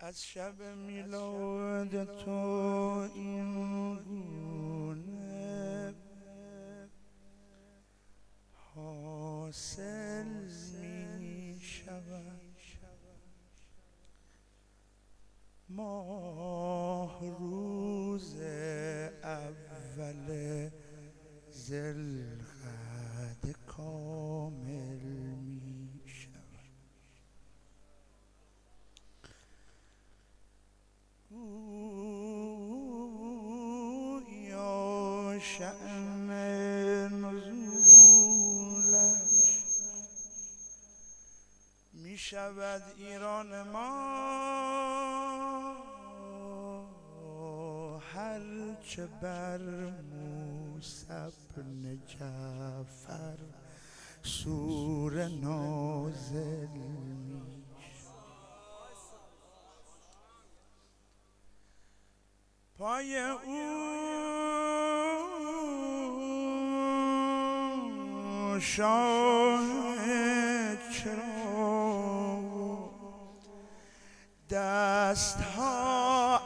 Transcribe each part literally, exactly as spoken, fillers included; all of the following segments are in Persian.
از شب میلاد تو این گونه حاصل می شود. ماه روز اول ذوالقعده کامل می شود. گویا شأن نزولش می شود ایران ما هرچه بر موسی بن جعفر سوره نازل می پای او شاه چرا دست ها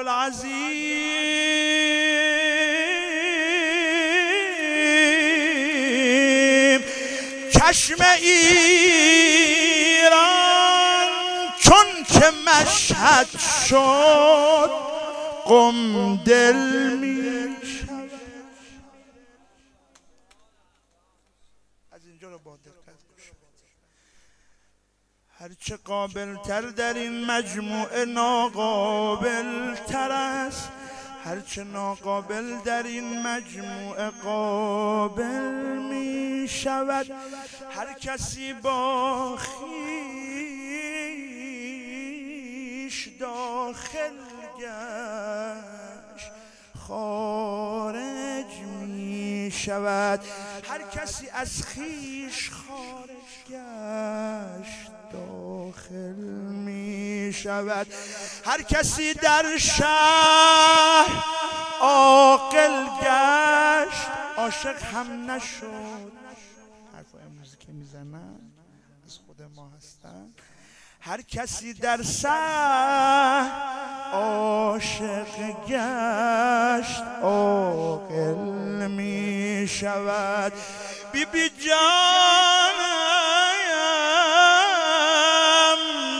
عبدالعظیم چشم ایران چون که مشهد شد قم دل می شود. از اینجا رو با دقت گوش بدید. هرچه قابل تر در این مجموعه ناقابل تر است، هرچه ناقابل در این مجموعه قابل می شود. هر کسی با خویش داخل گشت خارج می شود. هر کسی از خویش خارج گشت داخل می شود. هر کسی در شهر عاقل گشت عاشق هم نشد. حرفای امروزی که میزنن از خود ما هستن. هر کسی در شهر عاشق گشت عاقل می شود. بی بی جانم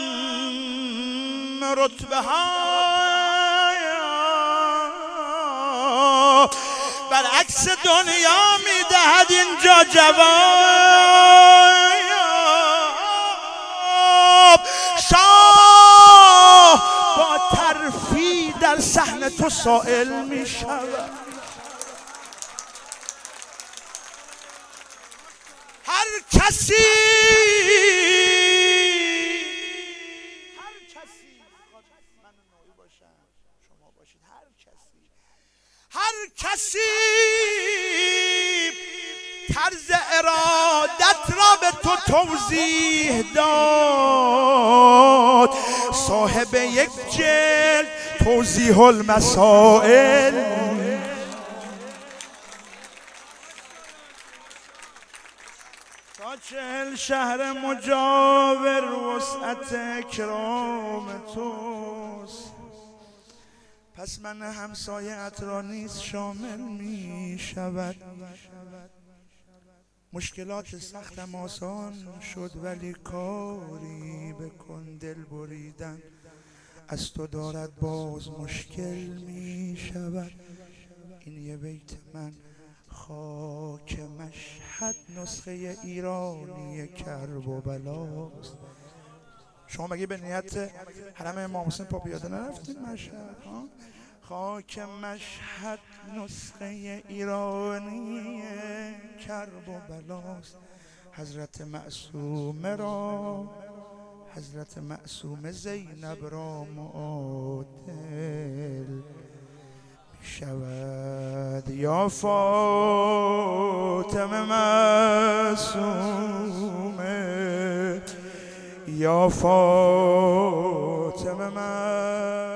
رتبه ها برعکس دنیا میدهد اینجا جواب. شاه با ترفیع در صحن تو سائل می شود. هر کسی هر کسی من نوعی باشم شما باشید هر کسی هر کسی طرز ارادت را به تو توضیح داد. صاحب یک جلد توضیح المسائل. تا چهل شهر مجاور وسعت اکرام توست، پس من همسایه‌ات را نیز شامل می شود. مشکلات سختم آسان شد ولی کاری بکن. دل بریدن از تو دارد باز مشکل می شود. این یه بیت من خاک مشهد نسخه ایرانی کرب و بلاست. شما مگه به نیت حرم امام حسین پا پیاده نرفتین مشهد؟ خاک مشهد نسخه ایرانی کرب و بلاست. حضرت معصومه را حضرت معصومه زینب را معادل می شود. یا فاطمه معصومه یا فاطمه معصومه